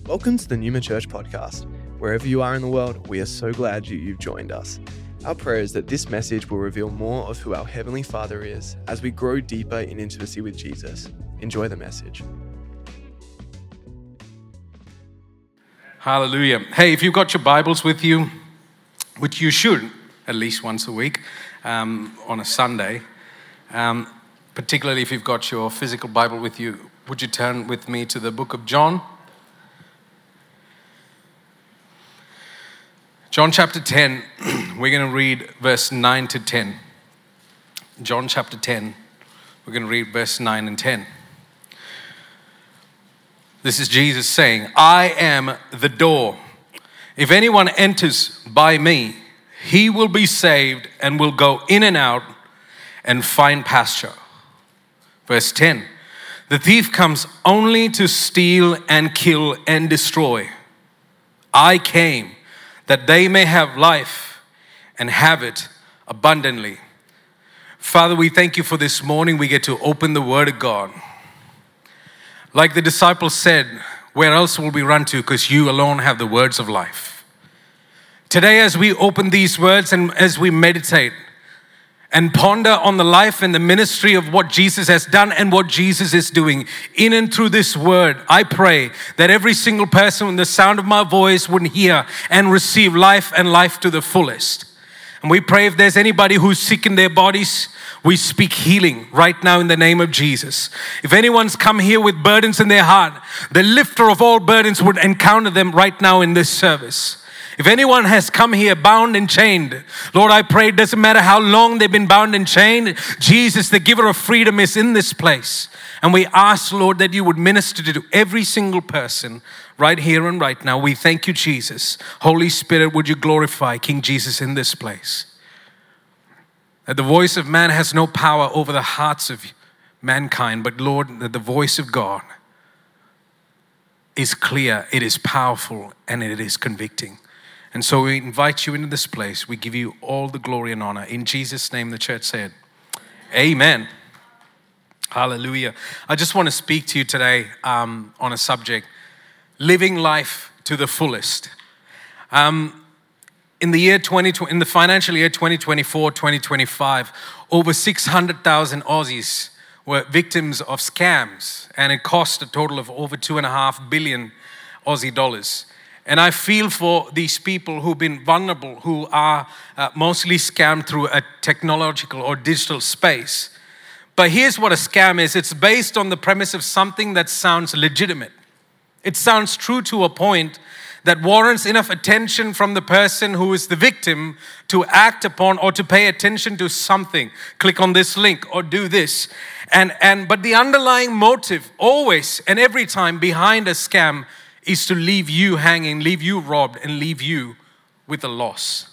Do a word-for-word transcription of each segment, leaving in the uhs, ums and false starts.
Welcome to the Newman Church podcast. Wherever you are in the world, we are so glad you, you've joined us. Our prayer is that this message will reveal more of who our Heavenly Father is as we grow deeper in intimacy with Jesus. Enjoy the message. Hallelujah. Hey, if you've got your Bibles with you, which you should at least once a week um, on a Sunday, um, particularly if you've got your physical Bible with you, would you turn with me to the book of John? John chapter ten, we're going to read verse nine to ten. John chapter ten, we're going to read verse nine and ten. This is Jesus saying, I am the door. If anyone enters by me, he will be saved and will go in and out and find pasture. Verse ten, the thief comes only to steal and kill and destroy. I came that they may have life and have it abundantly. Father, we thank you for this morning. We get to open the Word of God. Like the disciples said, where else will we run to? Because you alone have the words of life. Today, as we open these words and as we meditate and ponder on the life and the ministry of what Jesus has done and what Jesus is doing in and through this word, I pray that every single person with the sound of my voice would hear and receive life and life to the fullest. And we pray if there's anybody who's sick in their bodies, we speak healing right now in the name of Jesus. If anyone's come here with burdens in their heart, the lifter of all burdens would encounter them right now in this service. If anyone has come here bound and chained, Lord, I pray it doesn't matter how long they've been bound and chained, Jesus, the giver of freedom, is in this place. And we ask, Lord, that you would minister to every single person right here and right now. We thank you, Jesus. Holy Spirit, would you glorify King Jesus in this place? That the voice of man has no power over the hearts of mankind, but Lord, that the voice of God is clear, it is powerful, and it is convicting. And so we invite you into this place. We give you all the glory and honor. In Jesus' name, the church said, amen. Hallelujah. I just want to speak to you today um, on a subject, living life to the fullest. Um, in the year twenty twenty, in the financial year twenty twenty-four twenty twenty-five, over six hundred thousand Aussies were victims of scams, and it cost a total of over two and a half billion Aussie dollars. And I feel for these people who've been vulnerable, who are uh, mostly scammed through a technological or digital space. But here's what a scam is. It's based on the premise of something that sounds legitimate. It sounds true to a point that warrants enough attention from the person who is the victim to act upon or to pay attention to something. Click on this link or do this. And, and but the underlying motive always and every time behind a scam is to leave you hanging, leave you robbed, and leave you with a loss.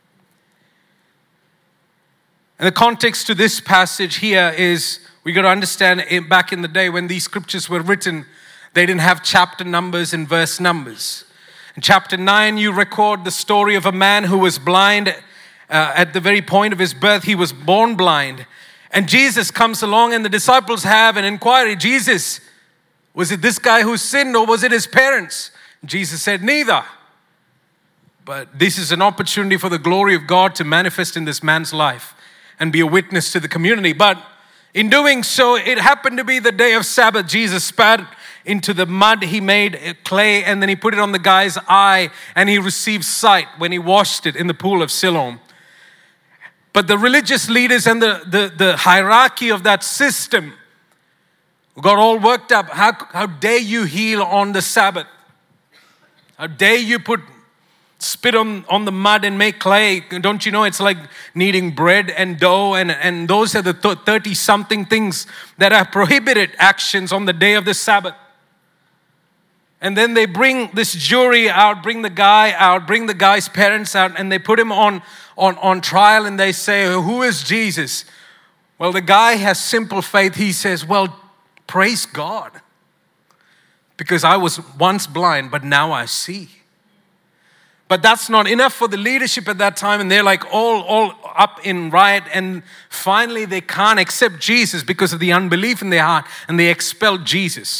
And the context to this passage here is, we got to understand it, back in the day when these scriptures were written, they didn't have chapter numbers and verse numbers. In chapter nine, you record the story of a man who was blind uh, at the very point of his birth. He was born blind. And Jesus comes along and the disciples have an inquiry. Jesus, was it this guy who sinned or was it his parents? Jesus said, neither. But this is an opportunity for the glory of God to manifest in this man's life and be a witness to the community. But in doing so, it happened to be the day of Sabbath. Jesus spat into the mud, he made clay, and then he put it on the guy's eye, and he received sight when he washed it in the pool of Siloam. But the religious leaders and the, the, the hierarchy of that system got all worked up. How, how dare you heal on the Sabbath? How dare you put spit on, on the mud and make clay? Don't you know it's like kneading bread and dough, and, and those are the thirty-something things that are prohibited actions on the day of the Sabbath. And then they bring this jury out, bring the guy out, bring the guy's parents out, and they put him on, on, on trial, and they say, who is Jesus? Well, the guy has simple faith. He says, well, praise God, because I was once blind, but now I see. But that's not enough for the leadership at that time, and they're like all, all up in riot, and finally they can't accept Jesus because of the unbelief in their heart, and they expel Jesus.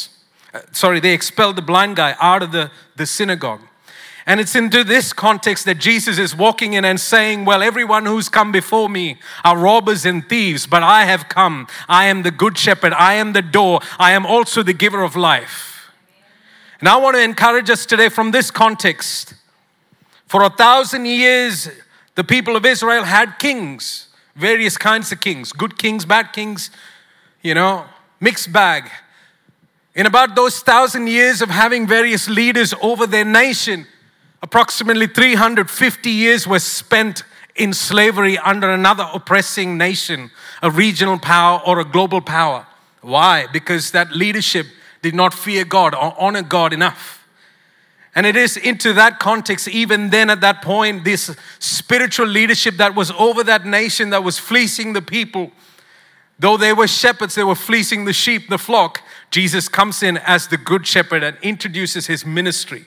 Uh, sorry, they expelled the blind guy out of the, the synagogue. And it's into this context that Jesus is walking in and saying, well, everyone who's come before me are robbers and thieves, but I have come. I am the good shepherd. I am the door. I am also the giver of life. And I want to encourage us today from this context. For a thousand years, the people of Israel had kings, various kinds of kings, good kings, bad kings, you know, mixed bag. In about those thousand years of having various leaders over their nation, approximately three hundred fifty years were spent in slavery under another oppressing nation, a regional power or a global power. Why? Because that leadership did not fear God or honor God enough. And it is into that context, even then at that point, this spiritual leadership that was over that nation that was fleecing the people, though they were shepherds, they were fleecing the sheep, the flock. Jesus comes in as the good shepherd and introduces his ministry.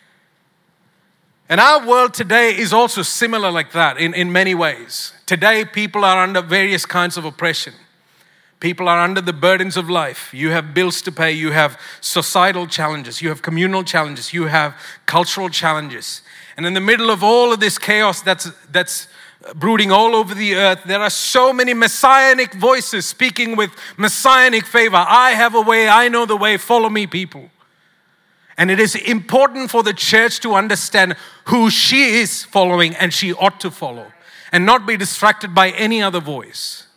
And our world today is also similar like that in, in many ways. Today, people are under various kinds of oppression. People are under the burdens of life. You have bills to pay. You have societal challenges. You have communal challenges. You have cultural challenges. And in the middle of all of this chaos that's, that's brooding all over the earth, there are so many messianic voices speaking with messianic favor. I have a way. I know the way. Follow me, people. And it is important for the church to understand who she is following and she ought to follow and not be distracted by any other voice.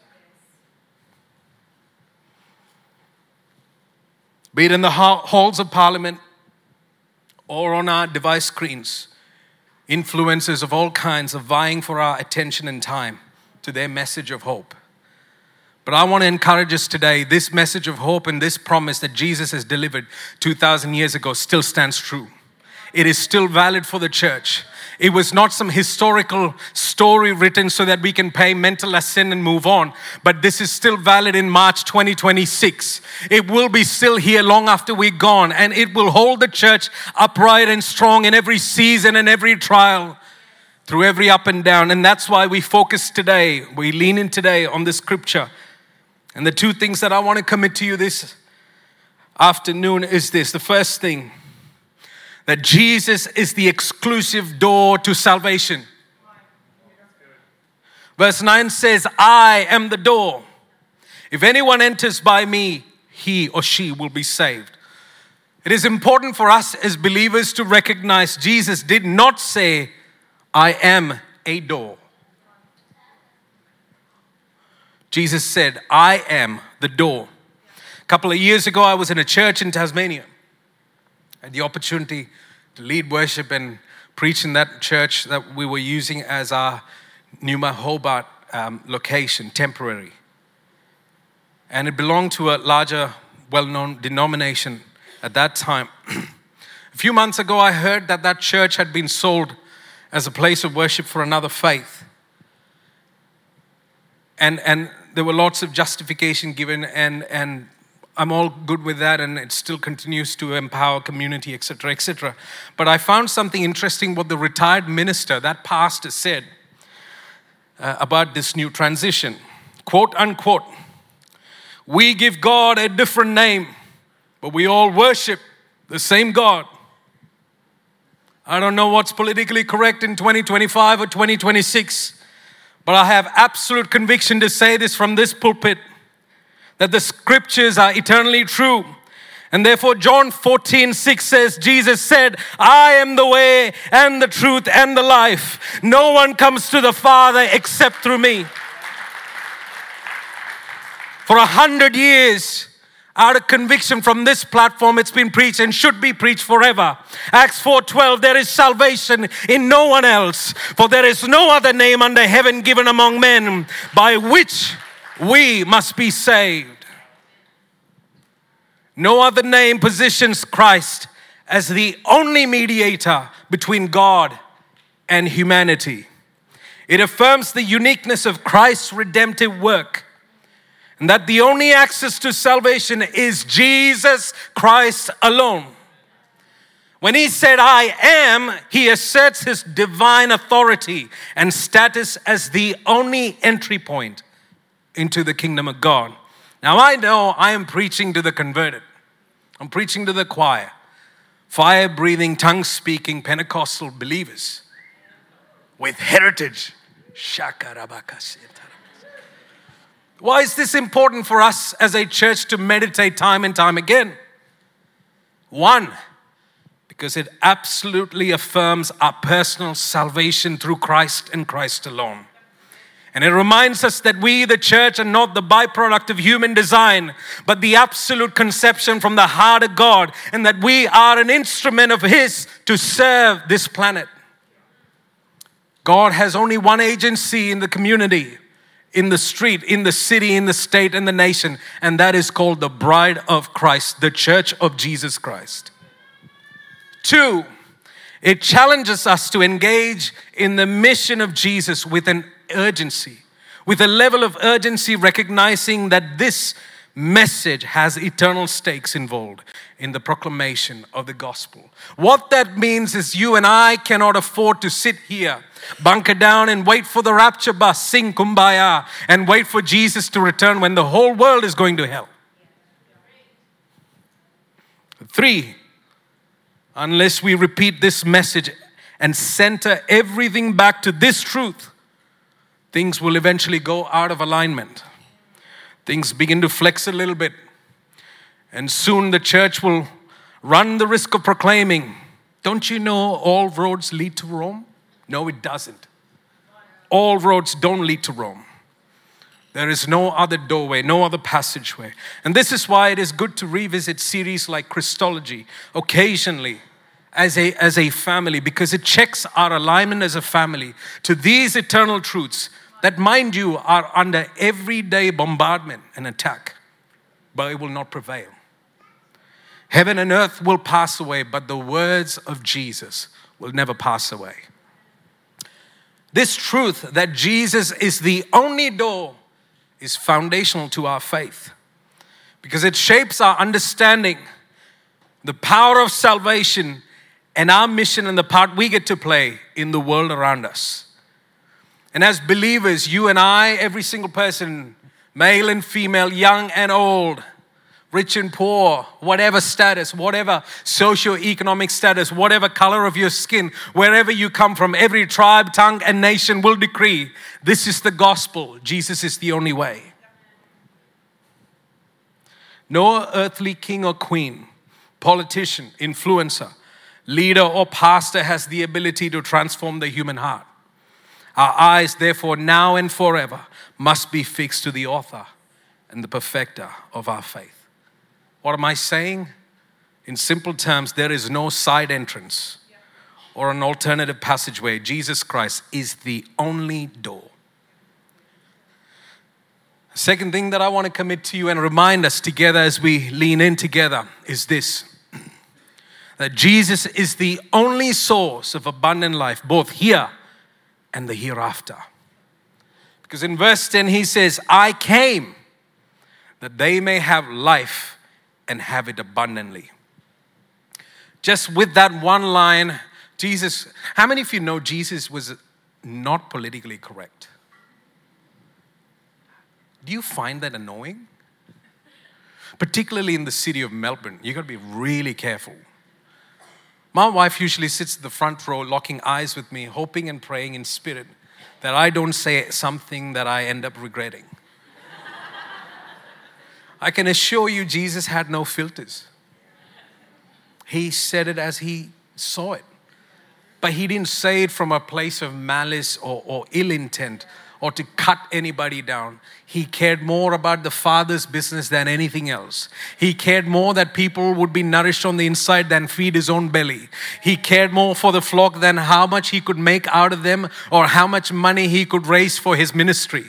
Be it in the halls of parliament or on our device screens, influencers of all kinds are vying for our attention and time to their message of hope. But I want to encourage us today, this message of hope and this promise that Jesus has delivered two thousand years ago still stands true. It is still valid for the church. It was not some historical story written so that we can pay mental assent and move on. But this is still valid in March twenty twenty-six. It will be still here long after we're gone. And it will hold the church upright and strong in every season and every trial, through every up and down. And that's why we focus today, we lean in today on the scripture. And the two things that I want to commit to you this afternoon is this. The first thing, that Jesus is the exclusive door to salvation. Verse nine says, I am the door. If anyone enters by me, he or she will be saved. It is important for us as believers to recognize Jesus did not say, I am a door. Jesus said, I am the door. A couple of years ago, I was in a church in Tasmania. I had the opportunity to lead worship and preach in that church that we were using as our Numa Hobart um, location, temporary. And it belonged to a larger, well-known denomination at that time. A few months ago, I heard that that church had been sold as a place of worship for another faith. And, and there were lots of justification given, and, and I'm all good with that, and it still continues to empower community, et cetera, et cetera. But I found something interesting what the retired minister, that pastor, said uh, about this new transition. Quote unquote, we give God a different name, but we all worship the same God. I don't know what's politically correct in twenty twenty-five or twenty twenty-six, but I have absolute conviction to say this from this pulpit, that the scriptures are eternally true. And therefore John fourteen six says, Jesus said, I am the way and the truth and the life. No one comes to the Father except through me. For a hundred years, out of conviction from this platform, it's been preached and should be preached forever. Acts four twelve, there is salvation in no one else, for there is no other name under heaven given among men by which we must be saved. No other name positions Christ as the only mediator between God and humanity. It affirms the uniqueness of Christ's redemptive work, and that the only access to salvation is Jesus Christ alone. When he said, I am, he asserts his divine authority and status as the only entry point into the kingdom of God. Now I know I am preaching to the converted. I'm preaching to the choir, fire-breathing, tongue-speaking Pentecostal believers with heritage. Why is this important for us as a church to meditate time and time again? One, because it absolutely affirms our personal salvation through Christ and Christ alone. And it reminds us that we, the church, are not the byproduct of human design, but the absolute conception from the heart of God, and that we are an instrument of His to serve this planet. God has only one agency in the community, in the street, in the city, in the state, and the nation, and that is called the bride of Christ, the church of Jesus Christ. Two, it challenges us to engage in the mission of Jesus with an urgency, with a level of urgency, recognizing that this message has eternal stakes involved in the proclamation of the gospel. What that means is you and I cannot afford to sit here, bunker down and wait for the rapture bus, sing Kumbaya, and wait for Jesus to return when the whole world is going to hell. Three, unless we repeat this message and center everything back to this truth, things will eventually go out of alignment. Things begin to flex a little bit. And soon the church will run the risk of proclaiming, don't you know all roads lead to Rome? No, it doesn't. All roads don't lead to Rome. There is no other doorway, no other passageway. And this is why it is good to revisit series like Christology occasionally as a, as a family, because it checks our alignment as a family to these eternal truths that, mind you, are under everyday bombardment and attack, but it will not prevail. Heaven and earth will pass away, but the words of Jesus will never pass away. This truth that Jesus is the only door is foundational to our faith, because it shapes our understanding, the power of salvation, and our mission and the part we get to play in the world around us. And as believers, you and I, every single person, male and female, young and old, rich and poor, whatever status, whatever socio-economic status, whatever color of your skin, wherever you come from, every tribe, tongue, and nation will decree, this is the gospel. Jesus is the only way. No earthly king or queen, politician, influencer, leader, or pastor has the ability to transform the human heart. Our eyes, therefore, now and forever, must be fixed to the author and the perfecter of our faith. What am I saying? In simple terms, there is no side entrance or an alternative passageway. Jesus Christ is the only door. Second thing that I want to commit to you and remind us together as we lean in together is this: that Jesus is the only source of abundant life, both here and the hereafter. Because in verse ten, he says, I came that they may have life and have it abundantly. Just with that one line, Jesus, how many of you know Jesus was not politically correct? Do you find that annoying? Particularly in the city of Melbourne, you got to be really careful. My wife usually sits in the front row, locking eyes with me, hoping and praying in spirit that I don't say something that I end up regretting. I can assure you Jesus had no filters. He said it as he saw it. But he didn't say it from a place of malice or, or ill intent or to cut anybody down. He cared more about the Father's business than anything else. He cared more that people would be nourished on the inside than feed his own belly. He cared more for the flock than how much he could make out of them or how much money he could raise for his ministry.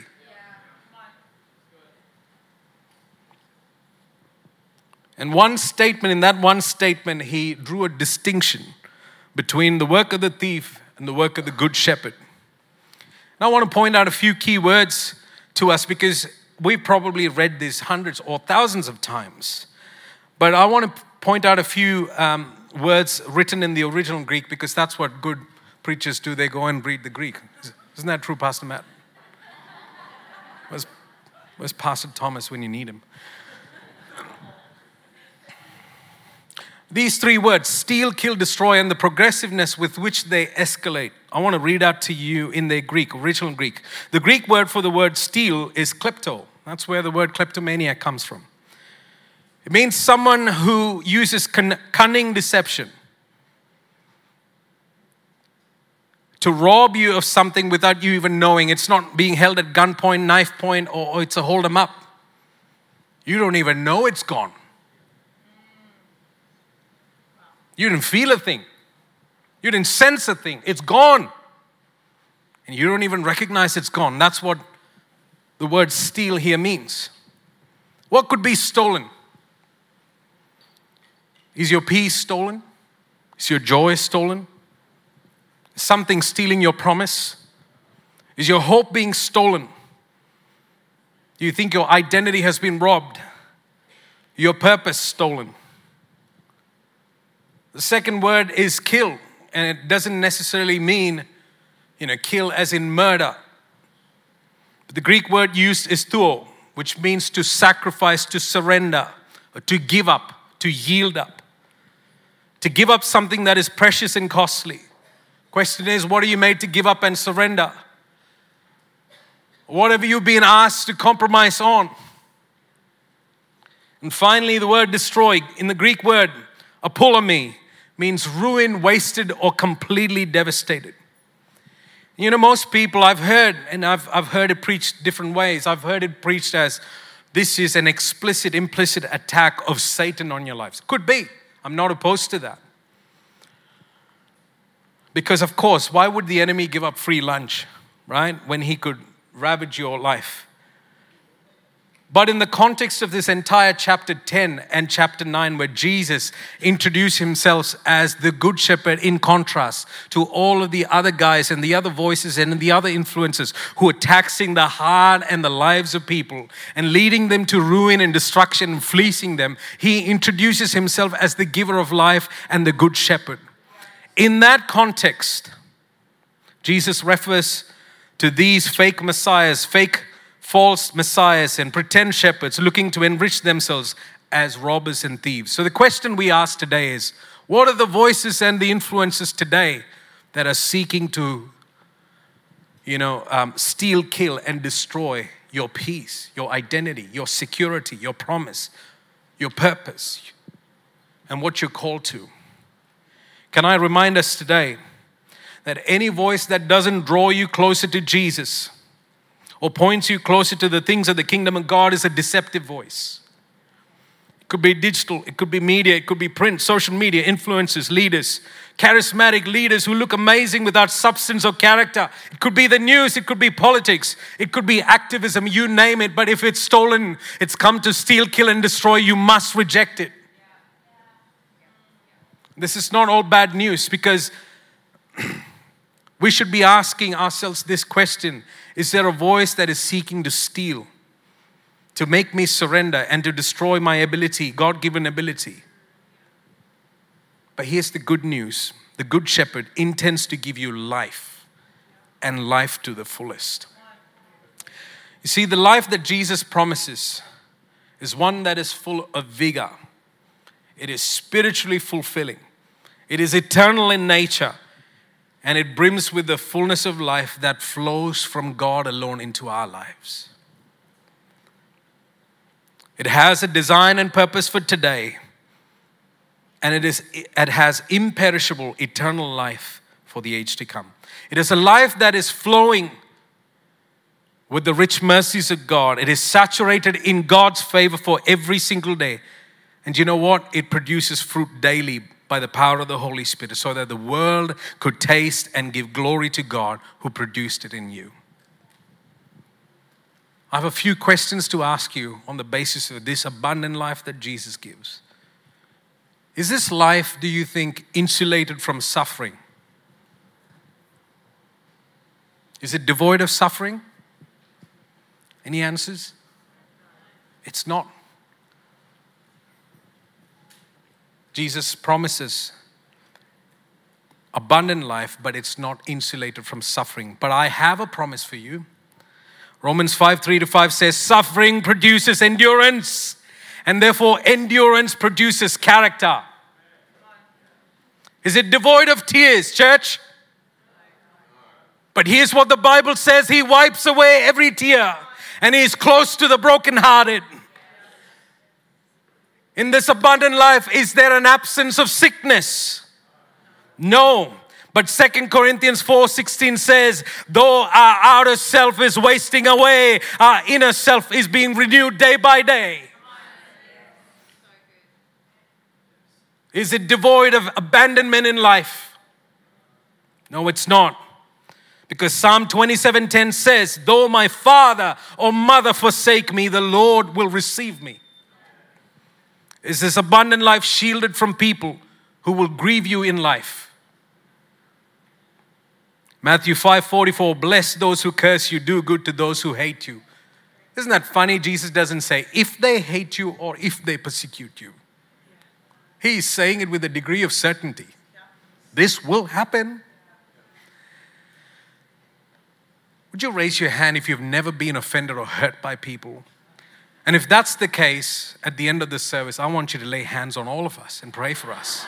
And one statement, in that one statement, he drew a distinction between the work of the thief and the work of the good shepherd. And I want to point out a few key words to us because we've probably read this hundreds or thousands of times. But I want to point out a few um, words written in the original Greek because that's what good preachers do. They go and read the Greek. Isn't that true, Pastor Matt? Where's, where's Pastor Thomas when you need him? These three words, steal, kill, destroy, and the progressiveness with which they escalate. I want to read out to you in their Greek, original Greek. The Greek word for the word steal is klepto. That's where the word kleptomania comes from. It means someone who uses cunning deception to rob you of something without you even knowing. It's not being held at gunpoint, knife point, or, or it's a hold 'em up. You don't even know it's gone. You didn't feel a thing. You didn't sense a thing. It's gone. And you don't even recognize it's gone. That's what the word steal here means. What could be stolen? Is your peace stolen? Is your joy stolen? Is something stealing your promise? Is your hope being stolen? Do you think your identity has been robbed? Your purpose stolen? The second word is kill, and it doesn't necessarily mean, you know, kill as in murder. But the Greek word used is thuo, which means to sacrifice, to surrender, or to give up, to yield up. To give up something that is precious and costly. Question is, what are you made to give up and surrender? What have you been asked to compromise on? And finally, the word destroy, in the Greek word, apolumi, means ruined, wasted, or completely devastated. You know, most people I've heard, and I've, I've heard it preached different ways. I've heard it preached as, this is an explicit, implicit attack of Satan on your lives. Could be. I'm not opposed to that. Because of course, why would the enemy give up free lunch, right? When he could ravage your life. But in the context of this entire chapter ten and chapter nine, where Jesus introduced himself as the good shepherd in contrast to all of the other guys and the other voices and the other influences who are taxing the heart and the lives of people and leading them to ruin and destruction and fleecing them, he introduces himself as the giver of life and the good shepherd. In that context, Jesus refers to these fake messiahs, fake false messiahs and pretend shepherds looking to enrich themselves as robbers and thieves. So the question we ask today is, what are the voices and the influences today that are seeking to, you know, um, steal, kill, and destroy your peace, your identity, your security, your promise, your purpose, and what you're called to? Can I remind us today that any voice that doesn't draw you closer to Jesus or points you closer to the things of the kingdom of God is a deceptive voice. It could be digital, it could be media, it could be print, social media, influencers, leaders, charismatic leaders who look amazing without substance or character. It could be the news, it could be politics, it could be activism, you name it. But if it's stolen, it's come to steal, kill, and destroy, you must reject it. This is not all bad news, because we should be asking ourselves this question: is there a voice that is seeking to steal, to make me surrender, and to destroy my ability, God-given ability? But here's the good news. The Good Shepherd intends to give you life, and life to the fullest. You see, the life that Jesus promises is one that is full of vigor. It is spiritually fulfilling. It is eternal in nature. And it brims with the fullness of life that flows from God alone into our lives. It has a design and purpose for today. And it is it has imperishable eternal life for the age to come. It is a life that is flowing with the rich mercies of God. It is saturated in God's favor for every single day. And you know what? It produces fruit daily by the power of the Holy Spirit, so that the world could taste and give glory to God who produced it in you. I have a few questions to ask you on the basis of this abundant life that Jesus gives. Is this life, do you think, insulated from suffering? Is it devoid of suffering? Any answers? It's not. Jesus promises abundant life, but it's not insulated from suffering. But I have a promise for you. Romans five, three to five says, suffering produces endurance, and therefore endurance produces character. Is it devoid of tears, church? But here's what the Bible says. He wipes away every tear and He is close to the brokenhearted. In this abundant life, is there an absence of sickness? No. But Second Corinthians four sixteen says, though our outer self is wasting away, our inner self is being renewed day by day. Is it devoid of abandonment in life? No, it's not. Because Psalm twenty-seven ten says, though my father or mother forsake me, the Lord will receive me. Is this abundant life shielded from people who will grieve you in life? Matthew five forty-four, bless those who curse you, do good to those who hate you. Isn't that funny? Jesus doesn't say if they hate you or if they persecute you. He's saying it with a degree of certainty. This will happen. Would you raise your hand if you've never been offended or hurt by people? And if that's the case, at the end of this service, I want you to lay hands on all of us and pray for us.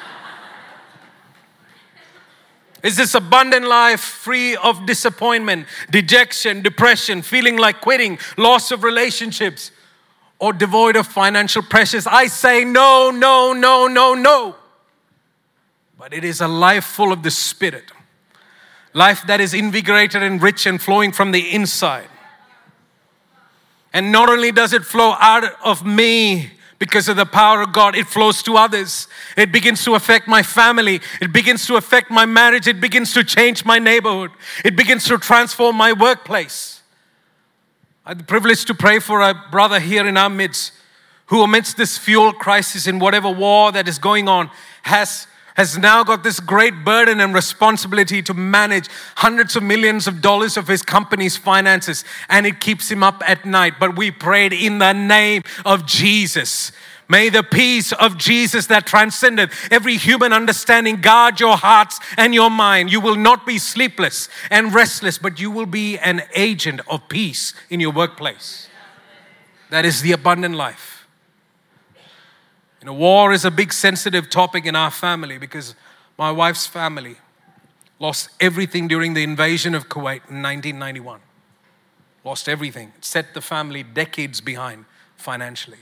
Is this abundant life free of disappointment, dejection, depression, feeling like quitting, loss of relationships, or devoid of financial pressures? I say no, no, no, no, no. But it is a life full of the Spirit. Life that is invigorated and rich and flowing from the inside. And not only does it flow out of me, because of the power of God, it flows to others. It begins to affect my family. It begins to affect my marriage. It begins to change my neighborhood. It begins to transform my workplace. I had the privilege to pray for a brother here in our midst who, amidst this fuel crisis in whatever war that is going on, has has now got this great burden and responsibility to manage hundreds of millions of dollars of his company's finances, and it keeps him up at night. But we prayed in the name of Jesus. May the peace of Jesus that transcendeth every human understanding guard your hearts and your mind. You will not be sleepless and restless, but you will be an agent of peace in your workplace. That is the abundant life. You know, war is a big sensitive topic in our family because my wife's family lost everything during the invasion of Kuwait in nineteen ninety-one. Lost everything. It set the family decades behind financially.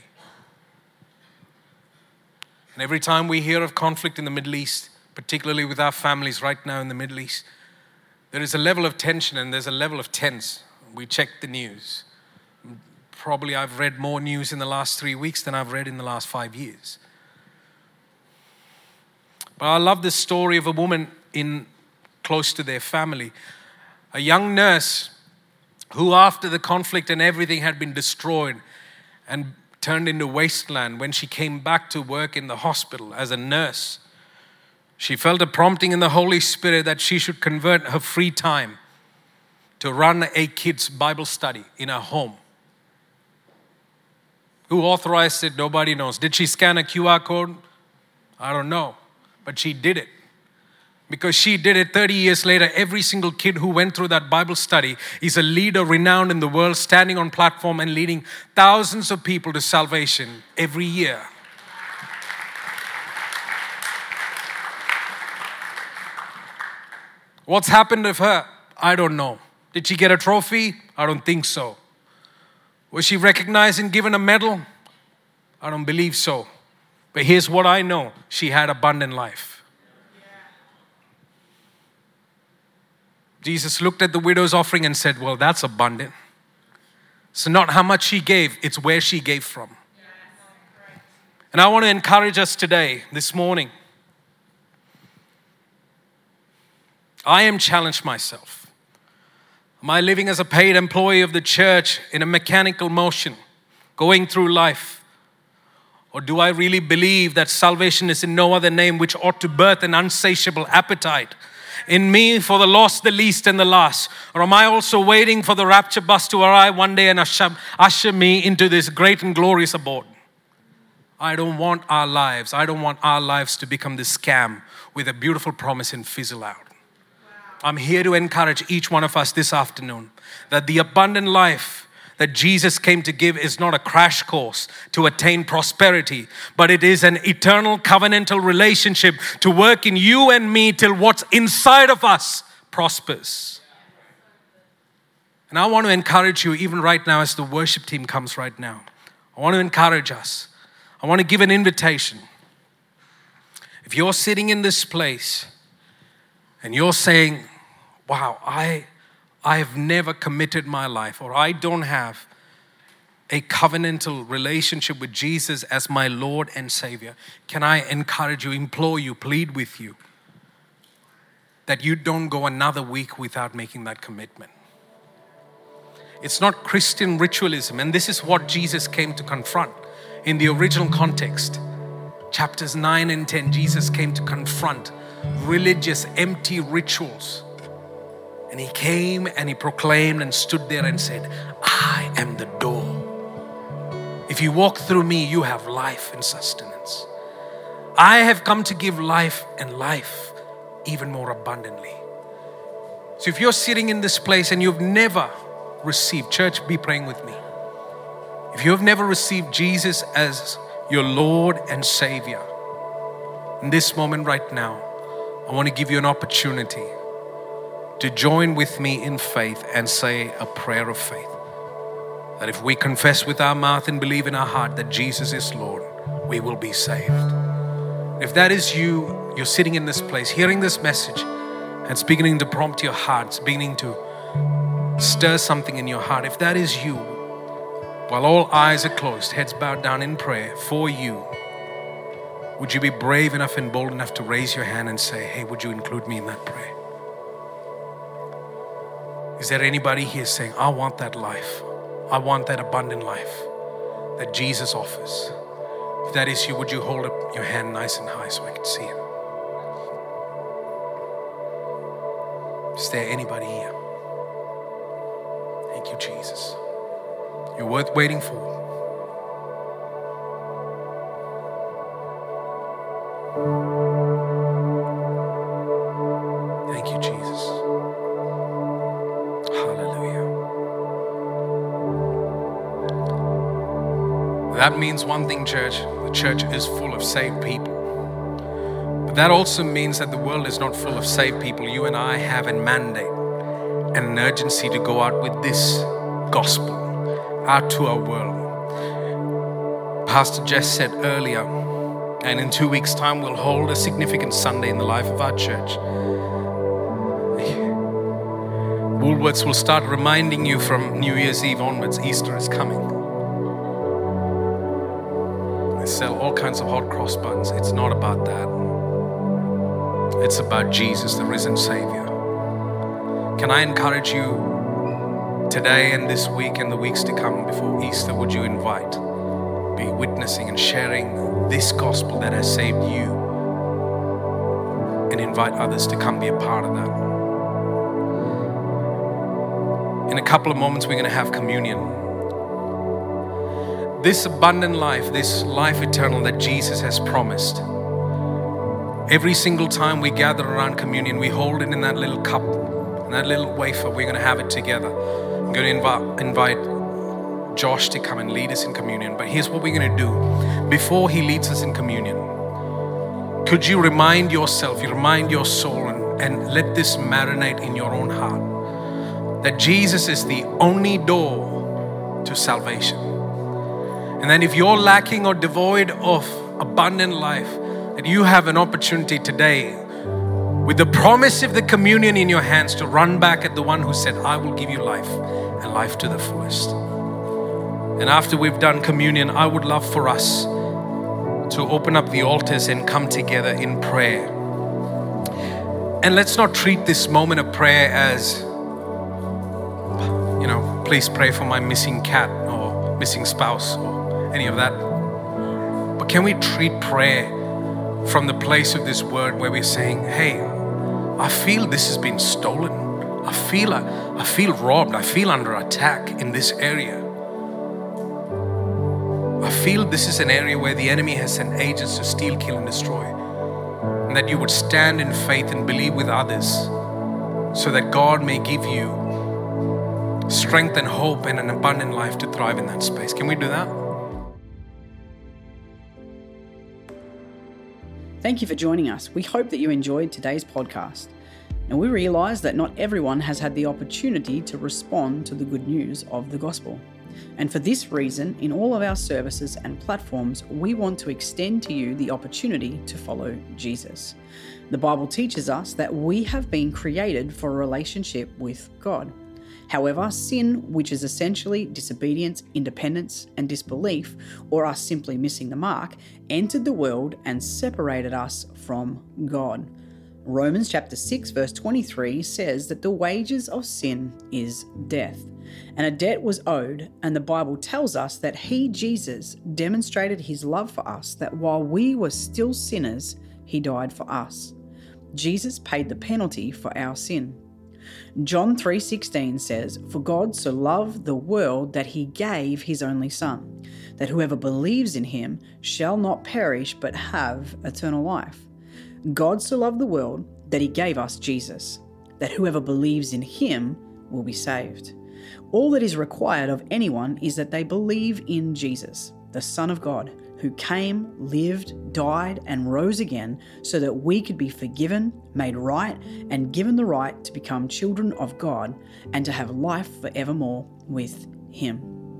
And every time we hear of conflict in the Middle East, particularly with our families right now in the Middle East, there is a level of tension and there's a level of tense. We check the news. Probably I've read more news in the last three weeks than I've read in the last five years. But I love this story of a woman in close to their family. A young nurse who, after the conflict and everything had been destroyed and turned into wasteland, when she came back to work in the hospital as a nurse, she felt a prompting in the Holy Spirit that she should convert her free time to run a kids' Bible study in her home. Who authorized it? Nobody knows. Did she scan a Q R code? I don't know. But she did it. Because she did it, thirty years later, every single kid who went through that Bible study is a leader renowned in the world, standing on platform and leading thousands of people to salvation every year. What's happened to her? I don't know. Did she get a trophy? I don't think so. Was she recognized and given a medal? I don't believe so. But here's what I know. She had abundant life. Jesus looked at the widow's offering and said, well, that's abundant. So not how much she gave, it's where she gave from. And I want to encourage us today, this morning. I am challenged myself. Am I living as a paid employee of the church in a mechanical motion, going through life? Or do I really believe that salvation is in no other name which ought to birth an unsatiable appetite in me for the lost, the least, and the last? Or am I also waiting for the rapture bus to arrive one day and usher, usher me into this great and glorious abode? I don't want our lives, I don't want our lives to become this scam with a beautiful promise and fizzle out. I'm here to encourage each one of us this afternoon that the abundant life that Jesus came to give is not a crash course to attain prosperity, but it is an eternal covenantal relationship to work in you and me till what's inside of us prospers. And I want to encourage you even right now as the worship team comes right now. I want to encourage us. I want to give an invitation. If you're sitting in this place and you're saying, wow, I I've never committed my life, or I don't have a covenantal relationship with Jesus as my Lord and Savior, can I encourage you, implore you, plead with you that you don't go another week without making that commitment. It's not Christian ritualism, and this is what Jesus came to confront in the original context. Chapters nine and ten, Jesus came to confront religious, empty rituals. And he came and he proclaimed and stood there and said, I am the door. If you walk through me, you have life and sustenance. I have come to give life and life even more abundantly. So if you're sitting in this place and you've never received, church, be praying with me. If you have never received Jesus as your Lord and Savior, in this moment right now, I want to give you an opportunity to join with me in faith and say a prayer of faith. That if we confess with our mouth and believe in our heart that Jesus is Lord, we will be saved. If that is you, you're sitting in this place, hearing this message, and it's beginning to prompt your heart, it's beginning to stir something in your heart. If that is you, while all eyes are closed, heads bowed down in prayer for you, would you be brave enough and bold enough to raise your hand and say, hey, would you include me in that prayer? Is there anybody here saying, I want that life. I want that abundant life that Jesus offers? If that is you, would you hold up your hand nice and high so I can see it? Is there anybody here? Thank you, Jesus. You're worth waiting for. Thank you, Jesus. Hallelujah. That means one thing, church. The church is full of saved people. But that also means that the world is not full of saved people. You and I have a mandate and an urgency to go out with this gospel out to our world. Pastor Jess said earlier, and in two weeks' time we'll hold a significant Sunday in the life of our church. Woolworths will start reminding you from New Year's Eve onwards, Easter is coming. They sell all kinds of hot cross buns. It's not about that. It's about Jesus, the risen Savior. Can I encourage you today and this week and the weeks to come before Easter, would you invite, be witnessing and sharing this gospel that has saved you, and invite others to come be a part of that. In a couple of moments, we're going to have communion. This abundant life, this life eternal that Jesus has promised, every single time we gather around communion, we hold it in that little cup, in that little wafer. We're going to have it together. I'm going to invite, invite Josh to come and lead us in communion. But here's what we're going to do. Before he leads us in communion, could you remind yourself, you remind your soul, and, and let this marinate in your own heart, that Jesus is the only door to salvation. And then if you're lacking or devoid of abundant life, that you have an opportunity today, with the promise of the communion in your hands, to run back at the one who said, I will give you life and life to the fullest. And after we've done communion, I would love for us to open up the altars and come together in prayer. And let's not treat this moment of prayer as, you know, please pray for my missing cat or missing spouse or any of that. But can we treat prayer from the place of this word where we're saying, hey, I feel this has been stolen. I feel, I feel robbed. I feel under attack in this area. I feel this is an area where the enemy has sent agents to steal, kill, and destroy. And that you would stand in faith and believe with others so that God may give you strength and hope and an abundant life to thrive in that space. Can we do that? Thank you for joining us. We hope that you enjoyed today's podcast. And we realize that not everyone has had the opportunity to respond to the good news of the gospel. And for this reason, in all of our services and platforms, we want to extend to you the opportunity to follow Jesus. The Bible teaches us that we have been created for a relationship with God. However, sin, which is essentially disobedience, independence, and disbelief, or us simply missing the mark, entered the world and separated us from God. Romans chapter six verse twenty-three says that the wages of sin is death, and a debt was owed, and the Bible tells us that he, Jesus, demonstrated his love for us, that while we were still sinners, he died for us. Jesus paid the penalty for our sin. John three sixteen says, "For God so loved the world that he gave his only Son, that whoever believes in him shall not perish but have eternal life." God so loved the world that he gave us Jesus, that whoever believes in him will be saved. All that is required of anyone is that they believe in Jesus, the Son of God, who came, lived, died, and rose again so that we could be forgiven, made right, and given the right to become children of God and to have life forevermore with him.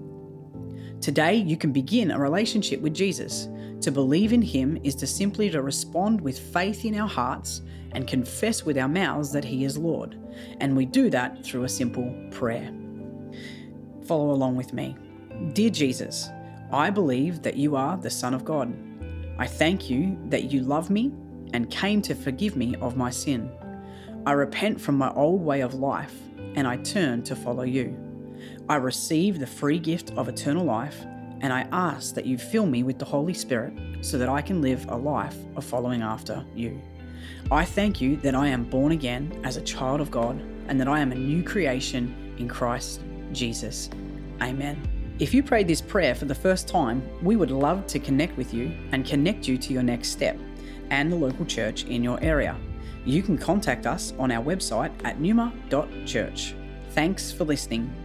Today, you can begin a relationship with Jesus. To believe in him is to simply to respond with faith in our hearts and confess with our mouths that he is Lord. And we do that through a simple prayer. Follow along with me. Dear Jesus, I believe that you are the Son of God. I thank you that you love me and came to forgive me of my sin. I repent from my old way of life and I turn to follow you. I receive the free gift of eternal life, and I ask that you fill me with the Holy Spirit so that I can live a life of following after you. I thank you that I am born again as a child of God and that I am a new creation in Christ Jesus. Amen. If you prayed this prayer for the first time, we would love to connect with you and connect you to your next step and the local church in your area. You can contact us on our website at numa dot church. Thanks for listening.